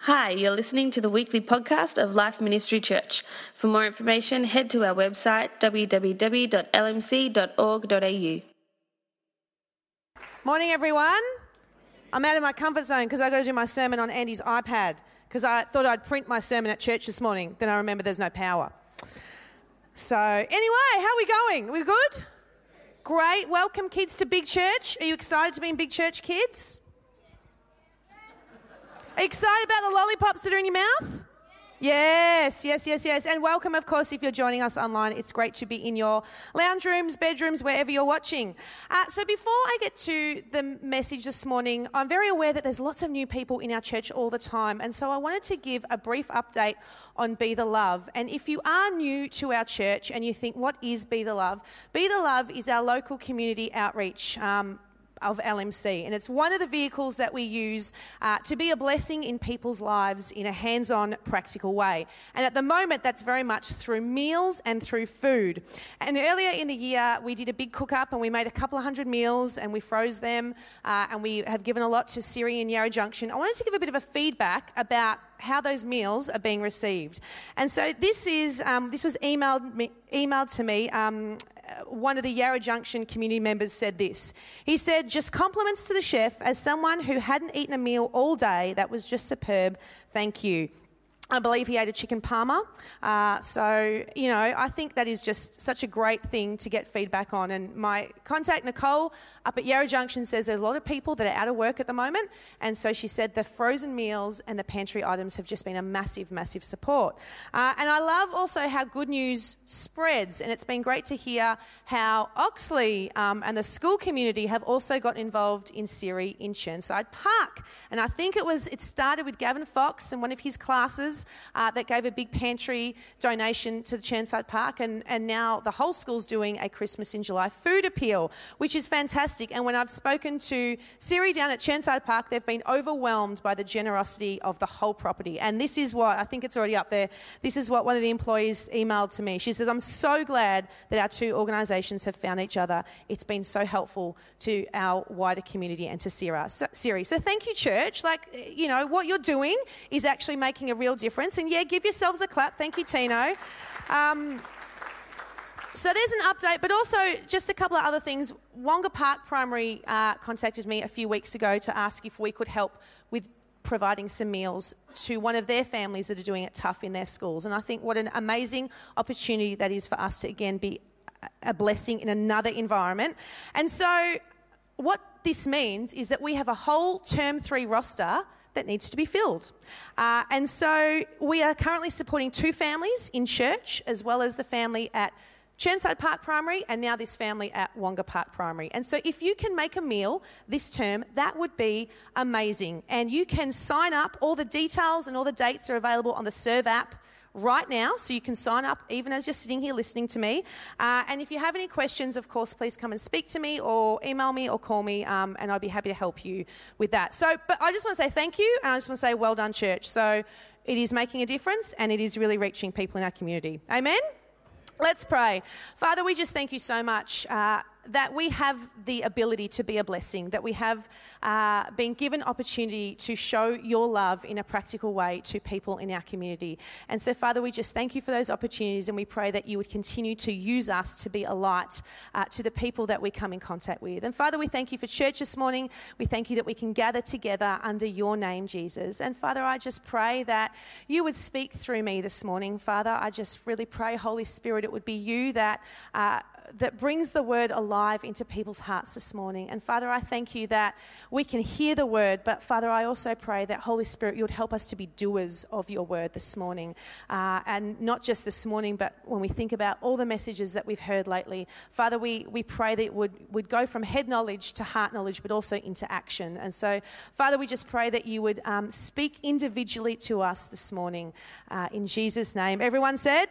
Hi, you're listening to the weekly podcast of Life Ministry Church. For more information, head to our website www.lmc.org.au. Morning, everyone. I'm out of my comfort zone because I got to do my sermon on Andy's iPad because I thought I'd print my sermon at church this morning. Then I remember there's no power. So anyway, how are we going? Are we good? Great. Welcome, kids, to Big Church. Are you excited to be in Big Church, kids? Are you excited about the lollipops that are in your mouth? Yes. And welcome, of course, if you're joining us online. It's great to be in your lounge rooms, bedrooms, wherever you're watching. So before I get to the message this morning, I'm very aware that there's lots of new people in our church all the time. And so I wanted to give a brief update on Be The Love. And if you are new to our church and you think, what is Be The Love? Be The Love is our local community outreach of LMC, and it's one of the vehicles that we use to be a blessing in people's lives in a hands-on, practical way. And at the moment, that's very much through meals and through food. And earlier in the year, we did a big cook-up and we made a couple of hundred meals and we froze them, and we have given a lot to Siri and Yarra Junction. I wanted to give a bit of a feedback about how those meals are being received. And so this was emailed to me. One of the Yarra Junction community members said this. He said, just compliments to the chef as someone who hadn't eaten a meal all day. That was just superb. Thank you. I believe he ate a chicken parma. I think that is just such a great thing to get feedback on. And my contact, Nicole, up at Yarra Junction says there's a lot of people that are out of work at the moment. And so she said the frozen meals and the pantry items have just been a massive, massive support. And I love also how good news spreads. And it's been great to hear how Oxley and the school community have also got involved in Siri in Chirnside Park. And I think it started with Gavin Fox and one of his classes that gave a big pantry donation to the Chirnside Park, and now the whole school's doing a Christmas in July food appeal, which is fantastic. And when I've spoken to Siri down at Chirnside Park, they've been overwhelmed by the generosity of the whole property. And this is what, I think it's already up there, this is what one of the employees emailed to me. She says, I'm so glad that our two organisations have found each other. It's been so helpful to our wider community and to Siri. So thank you, church. What you're doing is actually making a real difference. And give yourselves a clap. Thank you, Tino. So there's an update, but also just a couple of other things. Wonga Park Primary contacted me a few weeks ago to ask if we could help with providing some meals to one of their families that are doing it tough in their schools. And I think what an amazing opportunity that is for us to, again, be a blessing in another environment. And so what this means is that we have a whole Term 3 roster that needs to be filled. And so we are currently supporting two families in church, as well as the family at Chirnside Park Primary and now this family at Wonga Park Primary. And so if you can make a meal this term, that would be amazing. And you can sign up. All the details and all the dates are available on the Serve app right now, so you can sign up even as you're sitting here listening to me. And if you have any questions, of course, please come and speak to me or email me or call me, and I'd be happy to help you with that. But I just want to say thank you, and I just want to say well done, church. So it is making a difference, and it is really reaching people in our community. Amen? Let's pray. Father, we just thank you so much that we have the ability to be a blessing, that we have been given opportunity to show your love in a practical way to people in our community. And so, Father, we just thank you for those opportunities, and we pray that you would continue to use us to be a light to the people that we come in contact with. And Father, we thank you for church this morning. We thank you that we can gather together under your name, Jesus. And Father, I just pray that you would speak through me this morning. Father, I just really pray, Holy Spirit, it would be you that brings the word alive into people's hearts this morning. And Father, I thank you that we can hear the word, but Father, I also pray that Holy Spirit, you would help us to be doers of your word this morning. And not just this morning, but when we think about all the messages that we've heard lately, Father, we pray that it would go from head knowledge to heart knowledge, but also into action. And so, Father, we just pray that you would speak individually to us this morning in Jesus' name. Everyone said?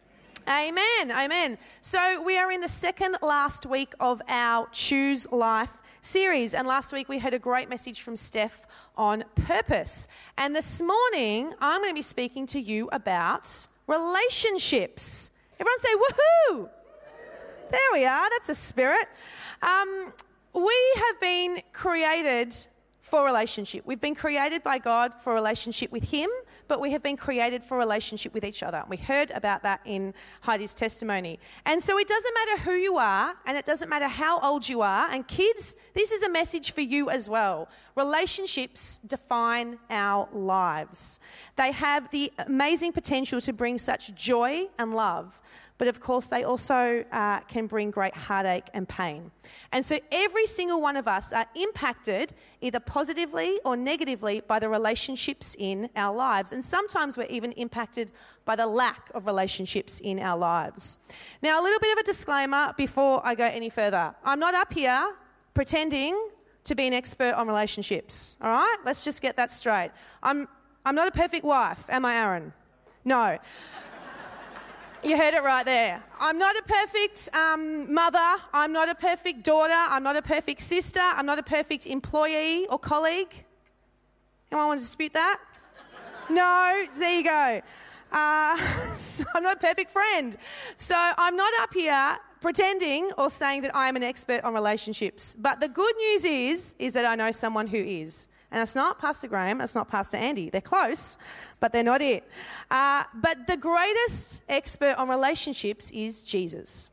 Amen. So we are in the second last week of our Choose Life series. And last week we heard a great message from Steph on purpose. And this morning I'm going to be speaking to you about relationships. Everyone say woohoo! There we are. That's a spirit. We have been created for relationship. We've been created by God for relationship with Him, but we have been created for relationship with each other. We heard about that in Heidi's testimony. And so it doesn't matter who you are, and it doesn't matter how old you are. And kids, this is a message for you as well. Relationships define our lives. They have the amazing potential to bring such joy and love. But of course, they also can bring great heartache and pain. And so every single one of us are impacted either positively or negatively by the relationships in our lives. And sometimes we're even impacted by the lack of relationships in our lives. Now, a little bit of a disclaimer before I go any further. I'm not up here pretending to be an expert on relationships, all right? Let's just get that straight. I'm not a perfect wife, am I, Aaron? No. You heard it right there. I'm not a perfect mother. I'm not a perfect daughter. I'm not a perfect sister. I'm not a perfect employee or colleague. Anyone want to dispute that? No? There you go. So I'm not a perfect friend. So I'm not up here pretending or saying that I am an expert on relationships. But the good news is that I know someone who is. And it's not Pastor Graham, it's not Pastor Andy. They're close, but they're not it. But the greatest expert on relationships is Jesus.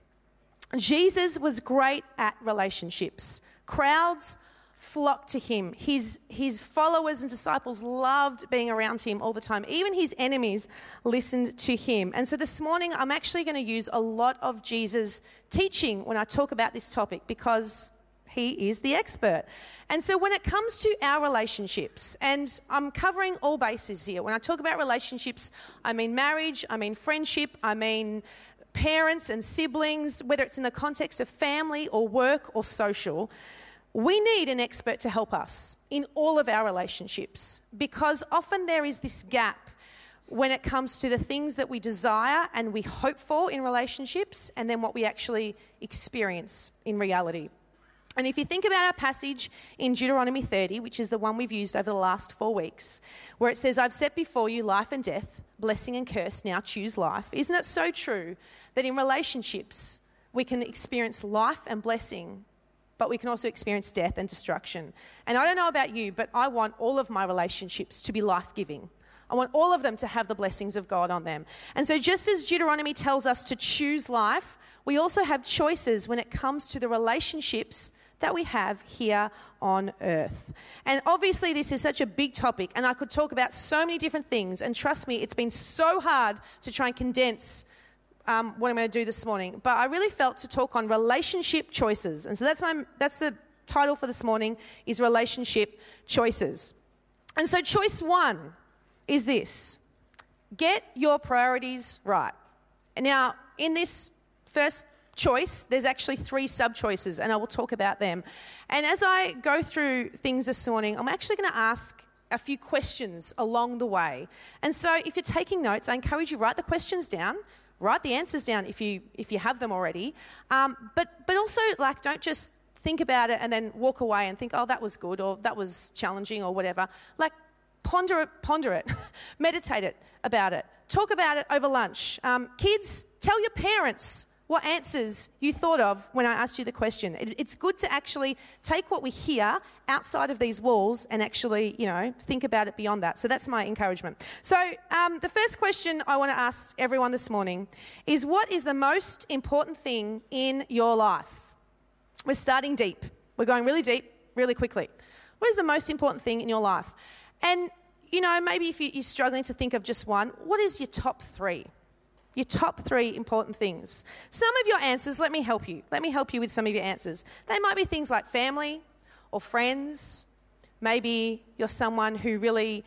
Jesus was great at relationships. Crowds flocked to him. His followers and disciples loved being around him all the time. Even his enemies listened to him. And so this morning, I'm actually going to use a lot of Jesus' teaching when I talk about this topic because he is the expert. And so when it comes to our relationships, and I'm covering all bases here. When I talk about relationships, I mean marriage, I mean friendship, I mean parents and siblings, whether it's in the context of family or work or social. We need an expert to help us in all of our relationships because often there is this gap when it comes to the things that we desire and we hope for in relationships and then what we actually experience in reality. And if you think about our passage in Deuteronomy 30, which is the one we've used over the last 4 weeks, where it says, I've set before you life and death, blessing and curse, now choose life. Isn't it so true that in relationships we can experience life and blessing, but we can also experience death and destruction? And I don't know about you, but I want all of my relationships to be life-giving. I want all of them to have the blessings of God on them. And so just as Deuteronomy tells us to choose life, we also have choices when it comes to the relationships that we have here on earth. And obviously this is such a big topic and I could talk about so many different things, and trust me, it's been so hard to try and condense what I'm going to do this morning. But I really felt to talk on relationship choices. And so that's the title for this morning, is relationship choices. And so choice 1 is this: get your priorities right. And now in this first choice, there's actually 3 sub-choices, and I will talk about them. And as I go through things this morning, I'm actually going to ask a few questions along the way. And so if you're taking notes, I encourage you, write the questions down, write the answers down if you have them already. But also, like, don't just think about it and then walk away and think, oh, that was good, or that was challenging, or whatever. Like, ponder it, meditate about it, talk about it over lunch. Kids, tell your parents what answers you thought of when I asked you the question. It's good to actually take what we hear outside of these walls and actually, think about it beyond that. So that's my encouragement. So the first question I want to ask everyone this morning is, what is the most important thing in your life? We're starting deep. We're going really deep, really quickly. What is the most important thing in your life? And, maybe if you're struggling to think of just one, what is your top 3? Your top 3 important things. Some of your answers, let me help you. Let me help you with some of your answers. They might be things like family or friends. Maybe you're someone who really,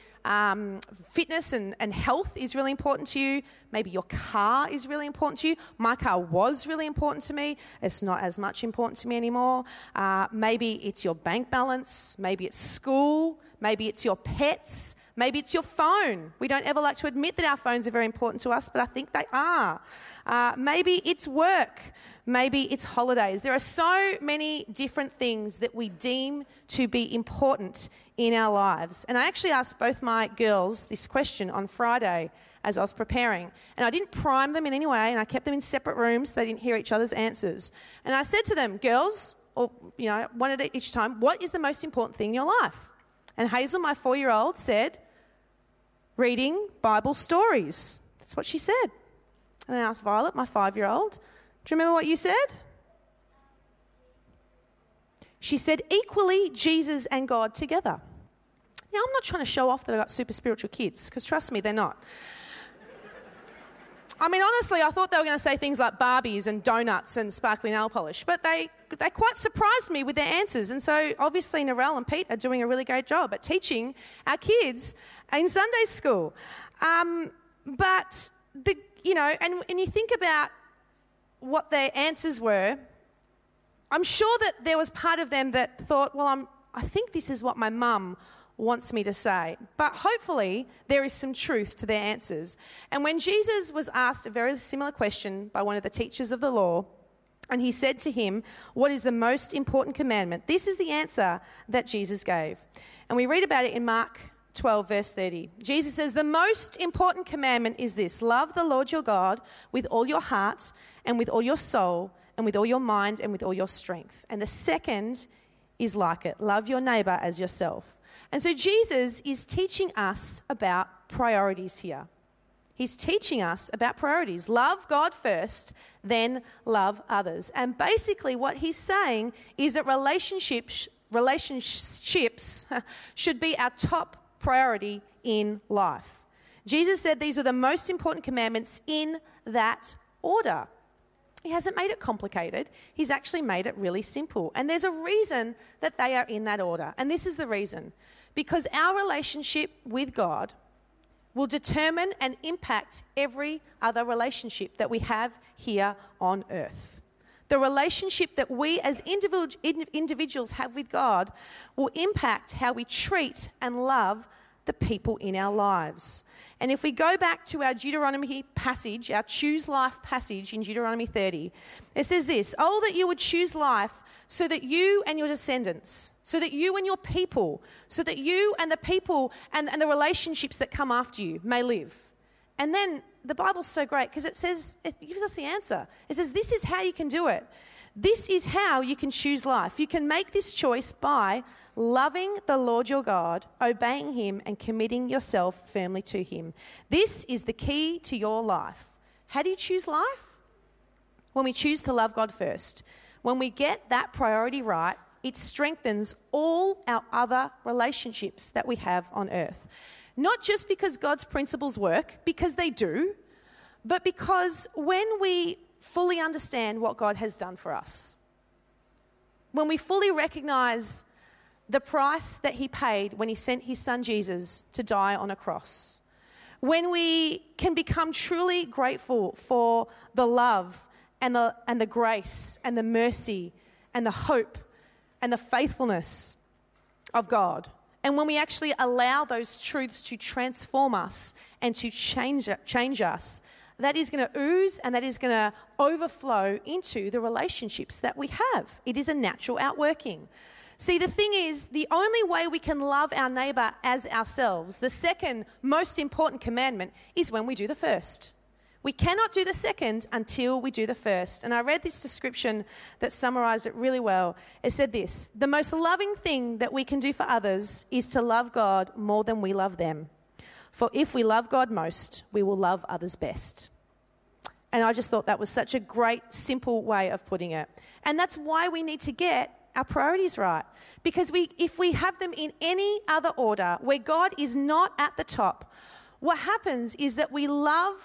fitness and health is really important to you. Maybe your car is really important to you. My car was really important to me. It's not as much important to me anymore. Maybe it's your bank balance. Maybe it's school. Maybe it's your pets. Maybe it's your phone. We don't ever like to admit that our phones are very important to us, but I think they are. Maybe it's work. Maybe it's holidays. There are so many different things that we deem to be important in our lives. And I actually asked both my girls this question on Friday as I was preparing. And I didn't prime them in any way, and I kept them in separate rooms so they didn't hear each other's answers. And I said to them, girls, or one at each time, what is the most important thing in your life? And Hazel, my 4-year-old, said, reading Bible stories. That's what she said. And then I asked Violet, my 5-year-old, do you remember what you said? She said, equally Jesus and God together. Now, I'm not trying to show off that I've got super spiritual kids, because trust me, they're not. I mean, honestly, I thought they were going to say things like Barbies and donuts and sparkly nail polish, but they quite surprised me with their answers. And so obviously Narelle and Pete are doing a really great job at teaching our kids in Sunday school. But, and you think about what their answers were, I'm sure that there was part of them that thought, well, I think this is what my mum wants me to say. But hopefully there is some truth to their answers. And when Jesus was asked a very similar question by one of the teachers of the law, and he said to him, what is the most important commandment? This is the answer that Jesus gave. And we read about it in Mark 12, verse 30. Jesus says, the most important commandment is this: love the Lord your God with all your heart and with all your soul and with all your mind and with all your strength. And the second is like it: love your neighbour as yourself. And so Jesus is teaching us about priorities here. He's teaching us about priorities. Love God first, then love others. And basically what he's saying is that relationships should be our top priority in life. Jesus said these were the most important commandments in that order. He hasn't made it complicated. He's actually made it really simple. And there's a reason that they are in that order. And this is the reason. Because our relationship with God will determine and impact every other relationship that we have here on earth. The relationship that we as individuals have with God will impact how we treat and love the people in our lives. And if we go back to our Deuteronomy passage, our choose life passage in Deuteronomy 30, it says this: oh, that you would choose life so that you and your descendants, so that you and your people, so that you and the people and the relationships that come after you may live. And then the Bible's so great because it gives us the answer. It says this is how you can do it. This is how you can choose life. You can make this choice by loving the Lord your God, obeying him, and committing yourself firmly to him. This is the key to your life. How do you choose life? When we choose to love God first. When we get that priority right, it strengthens all our other relationships that we have on earth. Not just because God's principles work, because they do, but because when we fully understand what God has done for us, when we fully recognize the price that he paid when he sent his son Jesus to die on a cross, when we can become truly grateful for the love and the grace and the mercy and the hope and the faithfulness of God, and when we actually allow those truths to transform us and to change us, that is going to ooze and that is going to overflow into the relationships that we have. It is a natural outworking. See, the thing is, the only way we can love our neighbour as ourselves, the second most important commandment, is when we do the first. We cannot do the second until we do the first. And I read this description that summarised it really well. It said this: the most loving thing that we can do for others is to love God more than we love them. For if we love God most, we will love others best. And I just thought that was such a great, simple way of putting it. And that's why we need to get our priorities right. Because if we have them in any other order where God is not at the top, what happens is that we love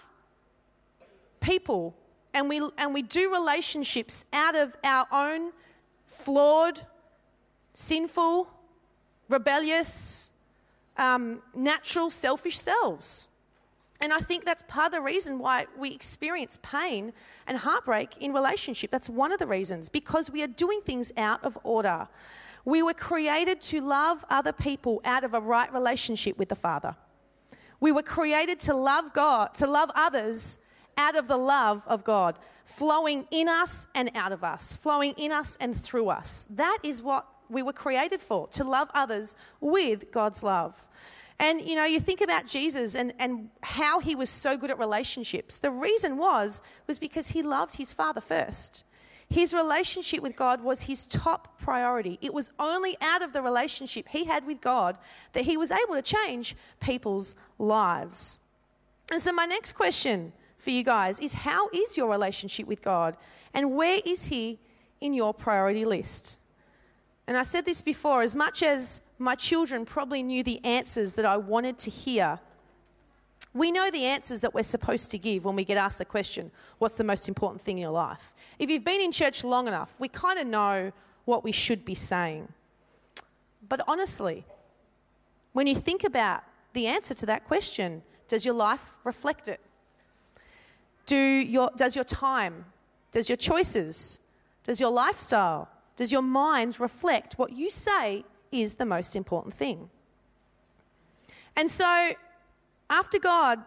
people and we do relationships out of our own flawed, sinful, rebellious, natural, selfish selves. And I think that's part of the reason why we experience pain and heartbreak in relationship. That's one of the reasons, because we are doing things out of order. We were created to love other people out of a right relationship with the Father. We were created to love God, to love others out of the love of God, flowing in us and out of us, flowing in us and through us. That is what we were created for, to love others with God's love. And, you think about Jesus and how he was so good at relationships. The reason was because he loved his Father first. His relationship with God was his top priority. It was only out of the relationship he had with God that he was able to change people's lives. And so my next question for you guys is, how is your relationship with God? And where is he in your priority list? And I said this before, as much as my children probably knew the answers that I wanted to hear, we know the answers that we're supposed to give when we get asked the question, what's the most important thing in your life? If you've been in church long enough, we kind of know what we should be saying. But honestly, when you think about the answer to that question, does your life reflect it? Does your time, does your choices, does your lifestyle, does your mind reflect what you say is the most important thing? And so after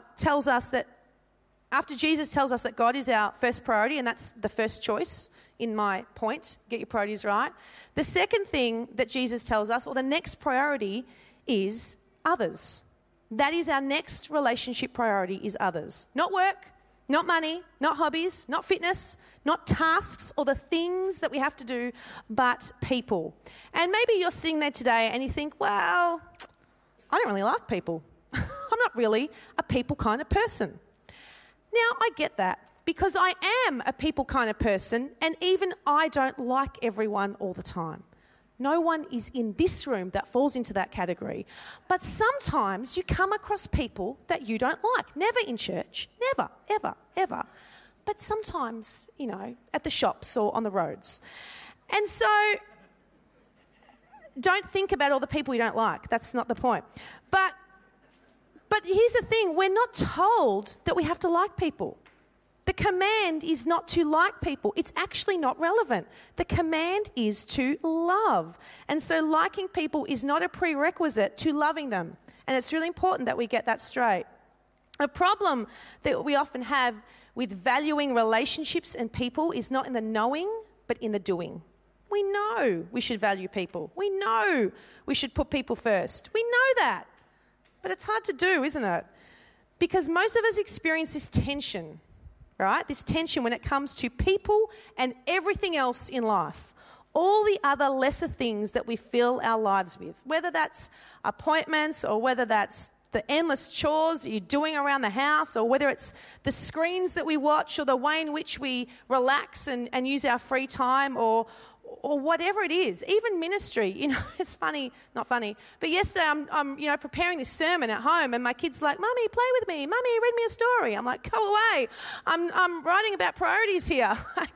Jesus tells us that God is our first priority, and that's the first choice in my point, get your priorities right. The second thing that Jesus tells us, or the next priority, is others. That is our next relationship priority, is others. Not work, not money, not hobbies, not fitness, not tasks or the things that we have to do, but people. And maybe you're sitting there today and you think, well, I don't really like people. I'm not really a people kind of person. Now, I get that because I am a people kind of person, and even I don't like everyone all the time. No one is in this room that falls into that category. But sometimes you come across people that you don't like. Never in church. Never, ever, ever. But sometimes, at the shops or on the roads. And so don't think about all the people you don't like. That's not the point. But here's the thing. We're not told that we have to like people. The command is not to like people. It's actually not relevant. The command is to love. And so liking people is not a prerequisite to loving them. And it's really important that we get that straight. A problem that we often have with valuing relationships and people is not in the knowing, but in the doing. We know we should value people. We know we should put people first. We know that. But it's hard to do, isn't it? Because most of us experience this tension, right? This tension when it comes to people and everything else in life. All the other lesser things that we fill our lives with, whether that's appointments or whether that's the endless chores that you're doing around the house, or whether it's the screens that we watch or the way in which we relax and use our free time, or whatever it is, even ministry. It's funny, not funny, but yesterday I'm preparing this sermon at home, and my kid's like, "Mummy, play with me. Mummy, read me a story." I'm like, "Go away. I'm writing about priorities here."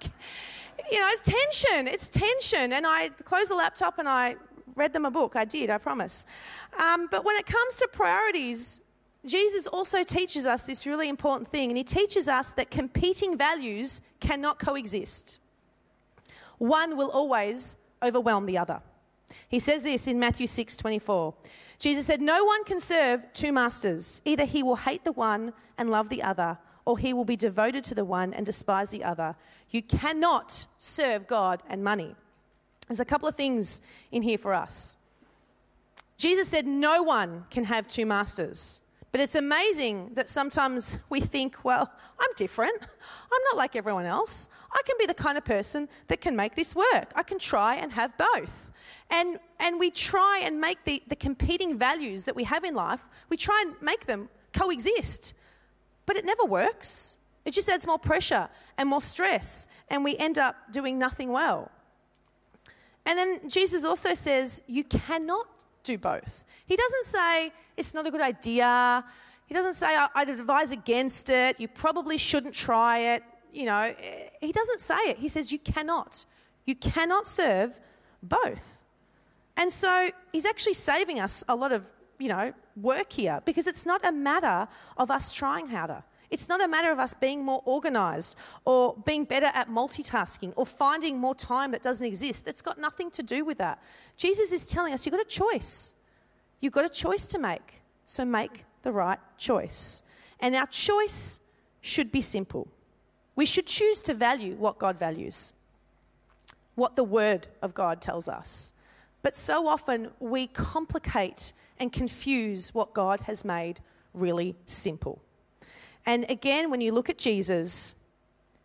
It's tension. And I closed the laptop and I read them a book. I did, I promise. But when it comes to priorities, Jesus also teaches us this really important thing, and he teaches us that competing values cannot coexist. One will always overwhelm the other. He says this in Matthew 6:24. Jesus said, "No one can serve two masters. Either he will hate the one and love the other, or he will be devoted to the one and despise the other. You cannot serve God and money." There's a couple of things in here for us. Jesus said no one can have two masters. But it's amazing that sometimes we think, well, I'm different. I'm not like everyone else. I can be the kind of person that can make this work. I can try and have both. And we try and make the competing values that we have in life, we try and make them coexist. But it never works. It just adds more pressure and more stress, and we end up doing nothing well. And then Jesus also says you cannot do both. He doesn't say it's not a good idea. He doesn't say I'd advise against it. You probably shouldn't try it. He doesn't say it. He says you cannot. You cannot serve both. And so he's actually saving us a lot of, work here, because it's not a matter of us trying harder. It's not a matter of us being more organised or being better at multitasking or finding more time that doesn't exist. It's got nothing to do with that. Jesus is telling us you've got a choice. You've got a choice to make. So make the right choice. And our choice should be simple. We should choose to value what God values, what the Word of God tells us. But so often we complicate and confuse what God has made really simple. And again, when you look at Jesus,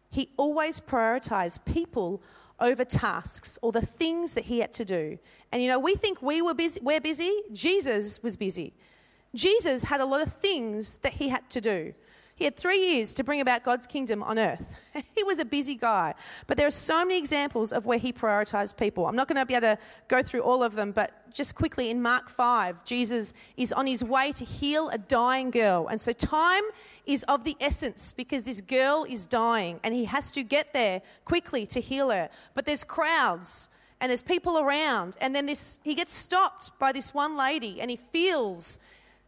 He always prioritized people over tasks or the things that he had to do. And we think we're busy. Jesus was busy. Jesus had a lot of things that he had to do. He had 3 years to bring about God's kingdom on earth. He was a busy guy. But there are so many examples of where he prioritized people. I'm not going to be able to go through all of them, but just quickly, in Mark 5, Jesus is on his way to heal a dying girl. And so time is of the essence because this girl is dying and he has to get there quickly to heal her. But there's crowds and there's people around. And then he gets stopped by this one lady and he feels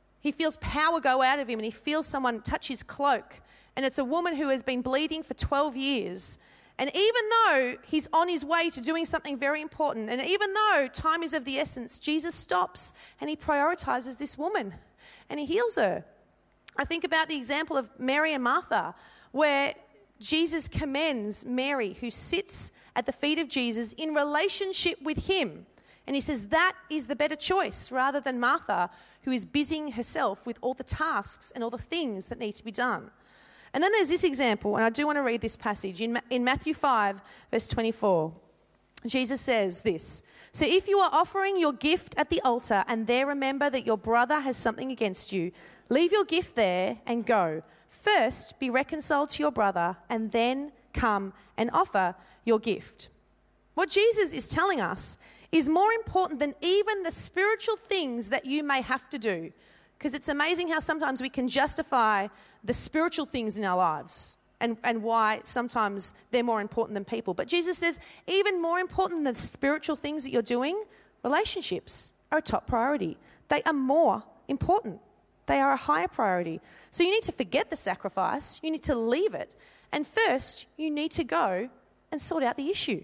power go out of him and he feels someone touch his cloak. And it's a woman who has been bleeding for 12 years. And even though he's on his way to doing something very important, and even though time is of the essence, Jesus stops and he prioritizes this woman and he heals her. I think about the example of Mary and Martha, where Jesus commends Mary, who sits at the feet of Jesus in relationship with him. And he says that is the better choice rather than Martha, who is busying herself with all the tasks and all the things that need to be done. And then there's this example, and I do want to read this passage. In Matthew 5, verse 24, Jesus says this: "So if you are offering your gift at the altar and there remember that your brother has something against you, leave your gift there and go. First be reconciled to your brother and then come and offer your gift." What Jesus is telling us is more important than even the spiritual things that you may have to do. Because it's amazing how sometimes we can justify the spiritual things in our lives and why sometimes they're more important than people. But Jesus says, even more important than the spiritual things that you're doing, relationships are a top priority. They are more important. They are a higher priority. So you need to forget the sacrifice. You need to leave it. And first, you need to go and sort out the issue.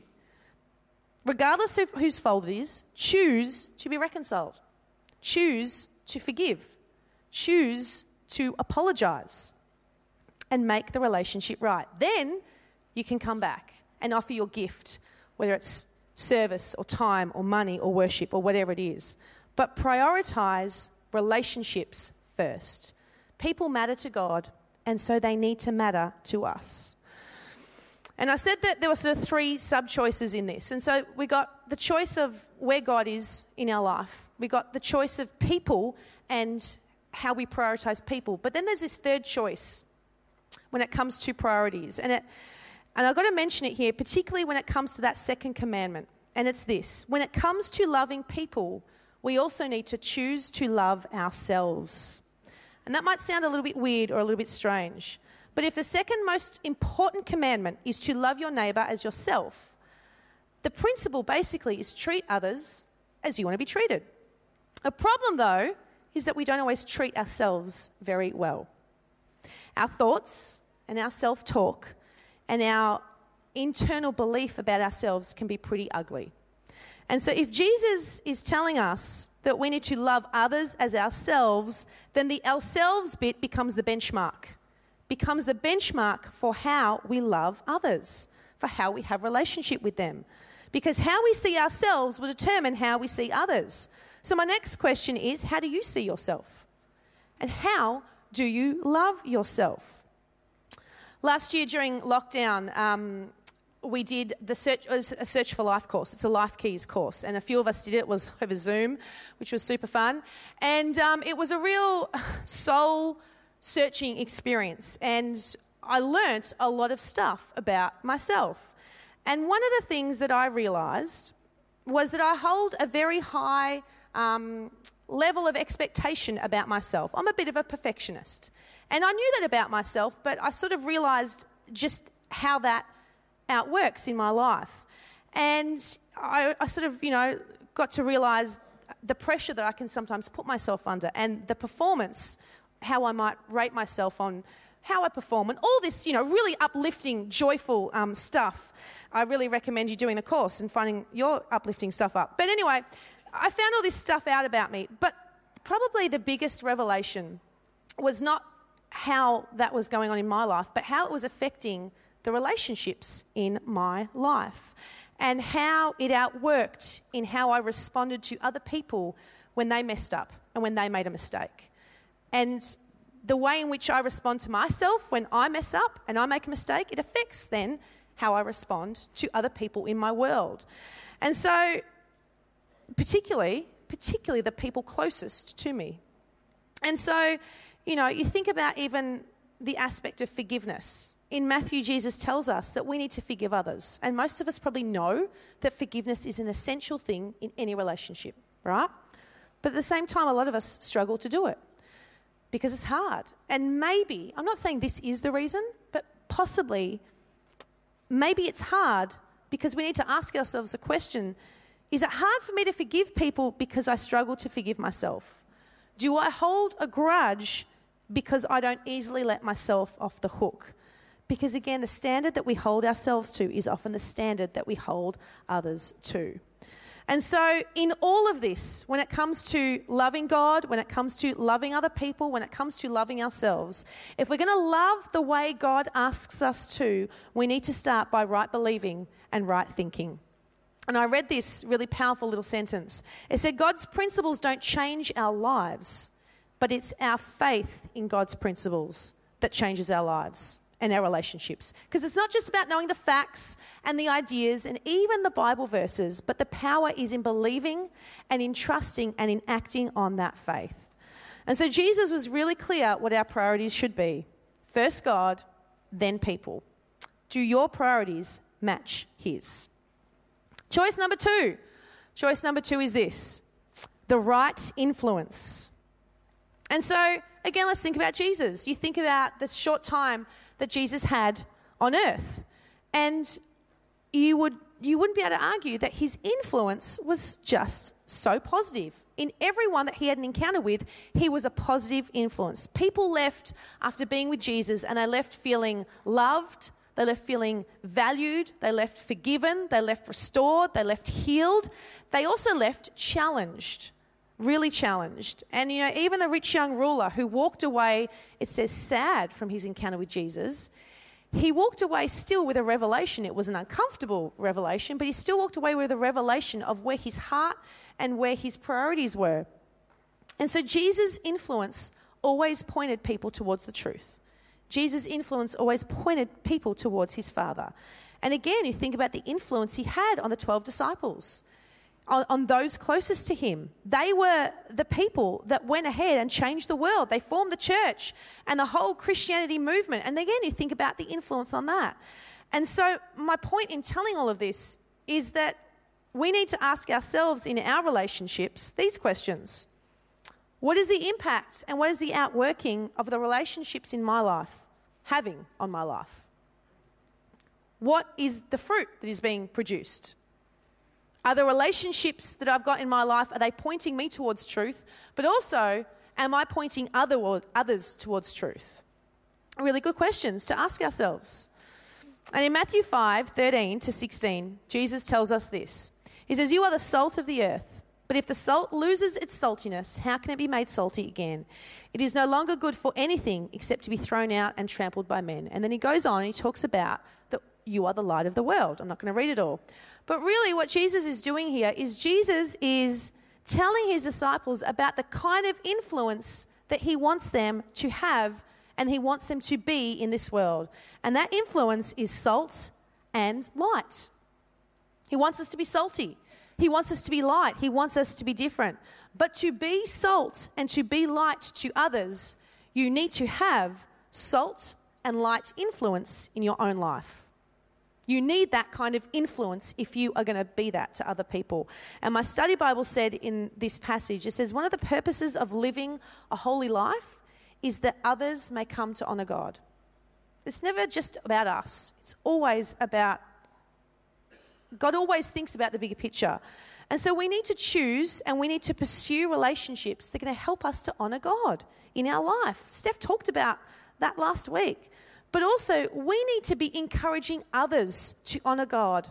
Regardless of whose fault it is, choose to be reconciled. Choose to forgive. Choose to apologize and make the relationship right. Then you can come back and offer your gift, whether it's service or time or money or worship or whatever it is. But prioritize relationships first. People matter to God, and so they need to matter to us. And I said that there were sort of 3 sub-choices in this. And so we got the choice of where God is in our life. We got the choice of people and how we prioritize people. But then there's this third choice when it comes to priorities. And I've got to mention it here, particularly when it comes to that second commandment. And it's this: when it comes to loving people, we also need to choose to love ourselves. And that might sound a little bit weird or a little bit strange. But if the second most important commandment is to love your neighbour as yourself, the principle basically is treat others as you want to be treated. A problem, though, is that we don't always treat ourselves very well. Our thoughts and our self-talk and our internal belief about ourselves can be pretty ugly. And so if Jesus is telling us that we need to love others as ourselves, then the ourselves bit becomes the benchmark. Becomes the benchmark for how we love others, for how we have relationship with them. Because how we see ourselves will determine how we see others. So my next question is, how do you see yourself? And how do you love yourself? Last year during lockdown, we did a Search for Life course. It's a Life Keys course, and a few of us did it. It was over Zoom, which was super fun. And it was a real soul-searching experience, and I learnt a lot of stuff about myself. And one of the things that I realised was that I hold a very high level of expectation about myself. I'm a bit of a perfectionist. And I knew that about myself, but I sort of realised just how that outworks in my life. And I sort of, got to realise the pressure that I can sometimes put myself under and the performance, how I might rate myself on how I perform, and all this, really uplifting, joyful stuff. I really recommend you doing the course and finding your uplifting stuff up. But anyway, I found all this stuff out about me, but probably the biggest revelation was not how that was going on in my life, but how it was affecting the relationships in my life and how it outworked in how I responded to other people when they messed up and when they made a mistake. And the way in which I respond to myself when I mess up and I make a mistake, it affects then how I respond to other people in my world. And so particularly the people closest to me. And so, you think about even the aspect of forgiveness. In Matthew, Jesus tells us that we need to forgive others. And most of us probably know that forgiveness is an essential thing in any relationship, right? But at the same time, a lot of us struggle to do it because it's hard. And maybe, I'm not saying this is the reason, but possibly, maybe it's hard because we need to ask ourselves the question, is it hard for me to forgive people because I struggle to forgive myself? Do I hold a grudge because I don't easily let myself off the hook? Because again, the standard that we hold ourselves to is often the standard that we hold others to. And so in all of this, when it comes to loving God, when it comes to loving other people, when it comes to loving ourselves, if we're going to love the way God asks us to, we need to start by right believing and right thinking. And I read this really powerful little sentence. It said, God's principles don't change our lives, but it's our faith in God's principles that changes our lives and our relationships. Because it's not just about knowing the facts and the ideas and even the Bible verses, but the power is in believing and in trusting and in acting on that faith. And so Jesus was really clear what our priorities should be. First God, then people. Do your priorities match his? Choice number two. Choice number two is this: the right influence. And so, again, let's think about Jesus. You think about the short time that Jesus had on earth, and you wouldn't be able to argue that his influence was just so positive. In everyone that he had an encounter with, he was a positive influence. People left after being with Jesus, and they left feeling loved, they left feeling valued, they left forgiven, they left restored, they left healed. They also left challenged, really challenged. And, even the rich young ruler who walked away, it says sad from his encounter with Jesus, he walked away still with a revelation. It was an uncomfortable revelation, but he still walked away with a revelation of where his heart and where his priorities were. And so Jesus' influence always pointed people towards the truth. Jesus' influence always pointed people towards his Father. And again, you think about the influence he had on the 12 disciples, on those closest to him. They were the people that went ahead and changed the world. They formed the church and the whole Christianity movement. And again, you think about the influence on that. And so my point in telling all of this is that we need to ask ourselves in our relationships these questions. What is the impact and what is the outworking of the relationships in my life having on my life? What is the fruit that is being produced? Are the relationships that I've got in my life, are they pointing me towards truth? But also, am I pointing others towards truth? Really good questions to ask ourselves. And in Matthew 5:13-16, Jesus tells us this. He says, "You are the salt of the earth. But if the salt loses its saltiness, how can it be made salty again? It is no longer good for anything except to be thrown out and trampled by men." And then he goes on and he talks about that you are the light of the world. I'm not going to read it all. But really what Jesus is doing here is Jesus is telling his disciples about the kind of influence that he wants them to have and he wants them to be in this world. And that influence is salt and light. He wants us to be salty. He wants us to be light. He wants us to be different. But to be salt and to be light to others, you need to have salt and light influence in your own life. You need that kind of influence if you are going to be that to other people. And my study Bible said in this passage, it says, one of the purposes of living a holy life is that others may come to honour God. It's never just about us. It's always about God. Always thinks about the bigger picture. And so we need to choose and we need to pursue relationships that are going to help us to honour God in our life. Steph talked about that last week. But also we need to be encouraging others to honour God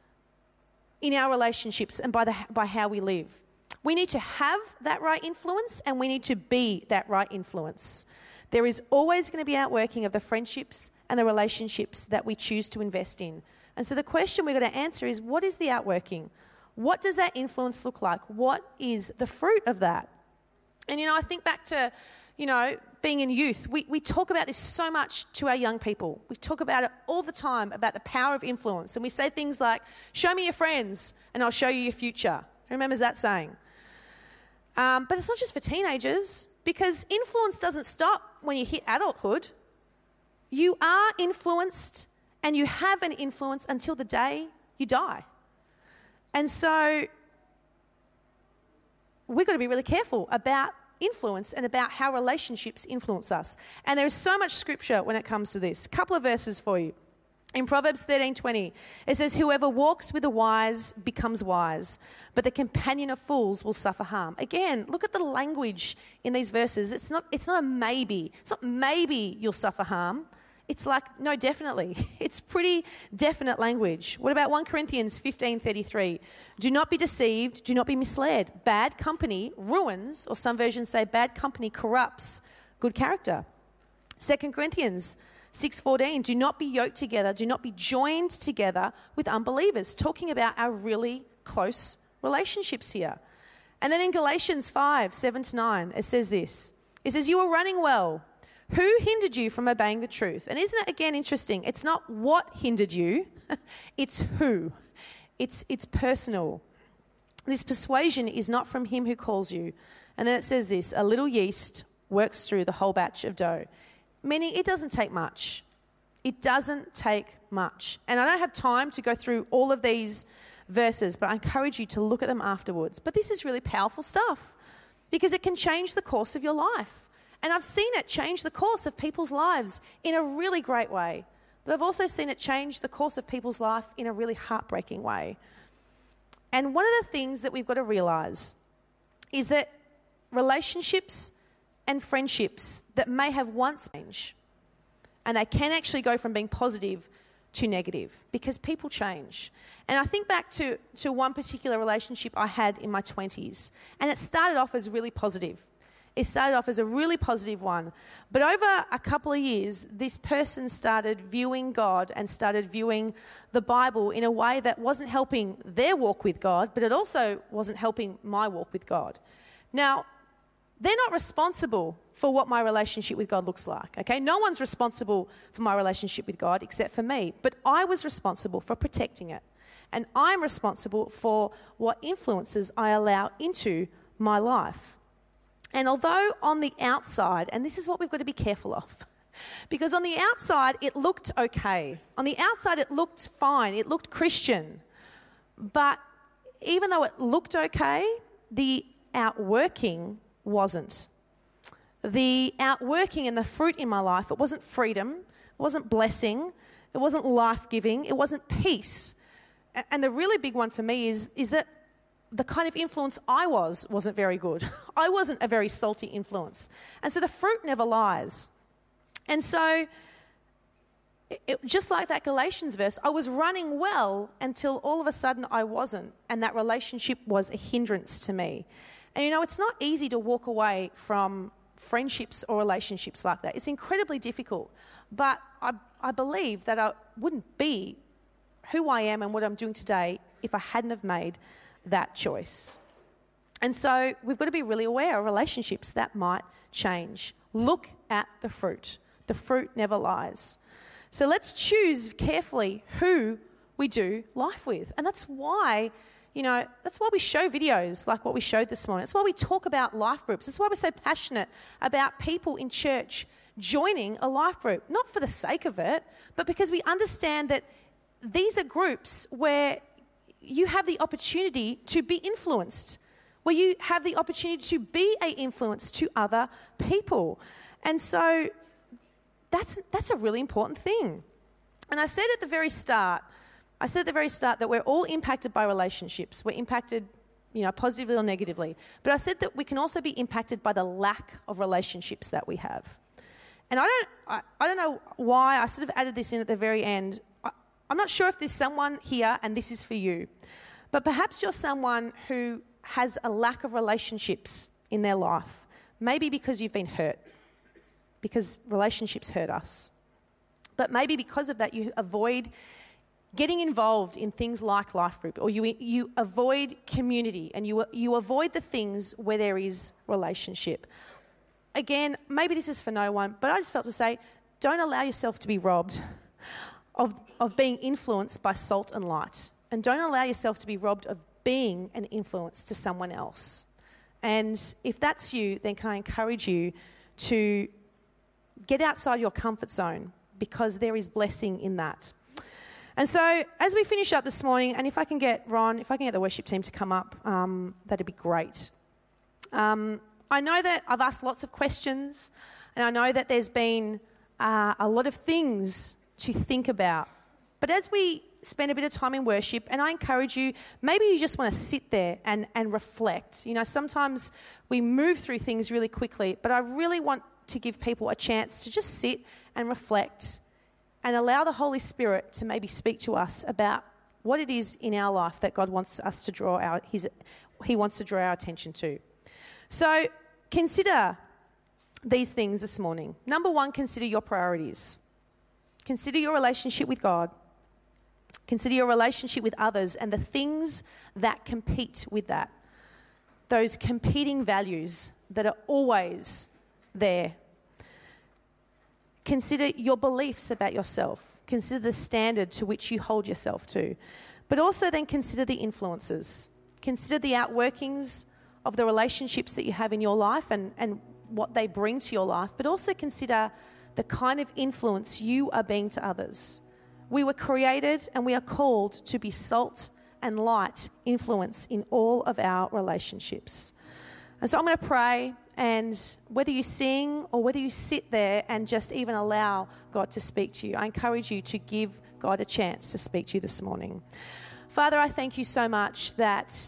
in our relationships and by how we live. We need to have that right influence and we need to be that right influence. There is always going to be outworking of the friendships and the relationships that we choose to invest in. And so the question we're going to answer is, what is the outworking? What does that influence look like? What is the fruit of that? And, I think back to, being in youth, we talk about this so much to our young people. We talk about it all the time, about the power of influence. And we say things like, show me your friends and I'll show you your future. Who remembers that saying? But it's not just for teenagers, because influence doesn't stop when you hit adulthood. You are influenced and you have an influence until the day you die. And so we've got to be really careful about influence and about how relationships influence us. And there is so much scripture when it comes to this. A couple of verses for you. In Proverbs 13:20, it says, whoever walks with the wise becomes wise, but the companion of fools will suffer harm. Again, look at the language in these verses. It's not a maybe. It's not maybe you'll suffer harm. It's like, no, definitely. It's pretty definite language. What about 1 Corinthians 15:33? Do not be deceived, do not be misled. Bad company ruins, or some versions say bad company corrupts good character. 2 Corinthians 6:14, do not be yoked together, do not be joined together with unbelievers, talking about our really close relationships here. And then in Galatians 5:7-9, it says this. It says, you are running well. Who hindered you from obeying the truth? And isn't it again interesting? It's not what hindered you, it's who. It's personal. This persuasion is not from him who calls you. And then it says this, a little yeast works through the whole batch of dough. Meaning it doesn't take much. It doesn't take much. And I don't have time to go through all of these verses, but I encourage you to look at them afterwards. But this is really powerful stuff because it can change the course of your life. And I've seen it change the course of people's lives in a really great way. But I've also seen it change the course of people's life in a really heartbreaking way. And one of the things that we've got to realise is that relationships and friendships that may have once changed, and they can actually go from being positive to negative because people change. And I think back to one particular relationship I had in my 20s, and it started off as really positive. It started off as a really positive one. But over a couple of years, this person started viewing God and started viewing the Bible in a way that wasn't helping their walk with God, but it also wasn't helping my walk with God. Now, they're not responsible for what my relationship with God looks like, okay? No one's responsible for my relationship with God except for me. But I was responsible for protecting it. And I'm responsible for what influences I allow into my life. And although on the outside, and this is what we've got to be careful of, because on the outside it looked okay. On the outside it looked fine. It looked Christian. But even though it looked okay, the outworking wasn't. The outworking and the fruit in my life, it wasn't freedom, it wasn't blessing, it wasn't life-giving, it wasn't peace. And the really big one for me is that the kind of influence I wasn't very good. I wasn't a very salty influence. And so the fruit never lies. And so, just like that Galatians verse, I was running well until all of a sudden I wasn't. And that relationship was a hindrance to me. And it's not easy to walk away from friendships or relationships like that. It's incredibly difficult. But I believe that I wouldn't be who I am and what I'm doing today if I hadn't have made that choice. And so we've got to be really aware of relationships that might change. Look at the fruit. The fruit never lies. So let's choose carefully who we do life with. And that's why we show videos like what we showed this morning. That's why we talk about life groups. That's why we're so passionate about people in church joining a life group. Not for the sake of it, but because we understand that these are groups where you have the opportunity to be influenced, where you have the opportunity to be an influence to other people. And so that's a really important thing. And I said at the very start that we're all impacted by relationships. We're impacted, positively or negatively. But I said that we can also be impacted by the lack of relationships that we have. And I don't know why I sort of added this in at the very end. I'm not sure if there's someone here, and this is for you, but perhaps you're someone who has a lack of relationships in their life, maybe because you've been hurt, because relationships hurt us. But maybe because of that, you avoid getting involved in things like life group, or you avoid community, and you avoid the things where there is relationship. again, maybe this is for no one, but I just felt to say, don't allow yourself to be robbed of being influenced by salt and light. And don't allow yourself to be robbed of being an influence to someone else. And if that's you, then can I encourage you to get outside your comfort zone, because there is blessing in that. And so as we finish up this morning, and if I can get the worship team to come up, that'd be great. I know that I've asked lots of questions, and I know that there's been a lot of things to think about. But as we spend a bit of time in worship, and I encourage you, maybe you just want to sit there and reflect. You know, sometimes we move through things really quickly, but I really want to give people a chance to just sit and reflect and allow the Holy Spirit to maybe speak to us about what it is in our life that God wants us to He wants to draw our attention to. So consider these things this morning. Number one, consider your priorities. Consider your relationship with God. Consider your relationship with others and the things that compete with that. Those competing values that are always there. Consider your beliefs about yourself. Consider the standard to which you hold yourself to. But also then consider the influences. Consider the outworkings of the relationships that you have in your life and what they bring to your life. But also consider the kind of influence you are being to others. We were created and we are called to be salt and light influence in all of our relationships. And so I'm going to pray, and whether you sing or whether you sit there and just even allow God to speak to you, I encourage you to give God a chance to speak to you this morning. Father, I thank you so much that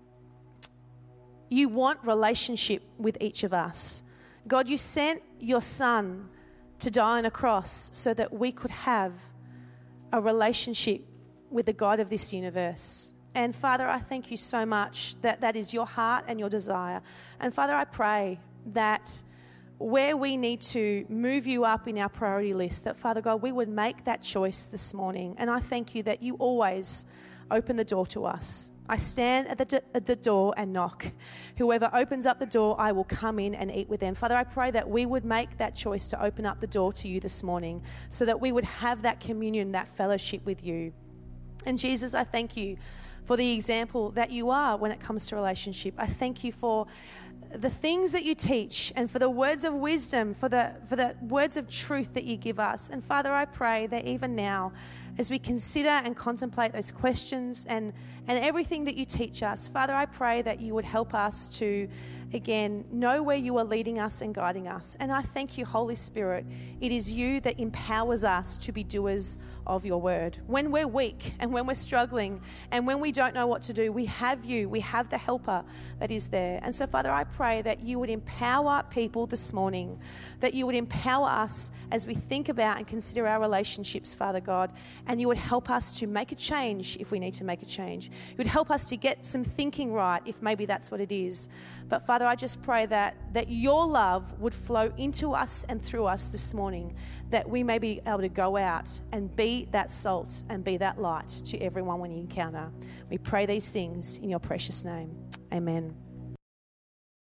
you want relationship with each of us. God, you sent your Son to die on a cross so that we could have a relationship with the God of this universe. And Father, I thank you so much that that is your heart and your desire. And Father, I pray that where we need to move you up in our priority list, that Father God, we would make that choice this morning. And I thank you that you always open the door to us. I stand at the door and knock. Whoever opens up the door, I will come in and eat with them. Father, I pray that we would make that choice to open up the door to you this morning so that we would have that communion, that fellowship with you. And Jesus, I thank you for the example that you are when it comes to relationship. I thank you for the things that you teach and for the words of wisdom, for the words of truth that you give us. And Father, I pray that even now, as we consider and contemplate those questions and everything that you teach us, Father, I pray that you would help us to, again, know where you are leading us and guiding us. And I thank you, Holy Spirit. It is you that empowers us to be doers of your word. When we're weak and when we're struggling and when we don't know what to do, we have you. We have the helper that is there. And so, Father, I pray that you would empower people this morning, that you would empower us as we think about and consider our relationships, Father God, and you would help us to make a change if we need to make a change. You would help us to get some thinking right if maybe that's what it is. But Father, I just pray that your love would flow into us and through us this morning, that we may be able to go out and be that salt and be that light to everyone we encounter. We pray these things in your precious name. Amen.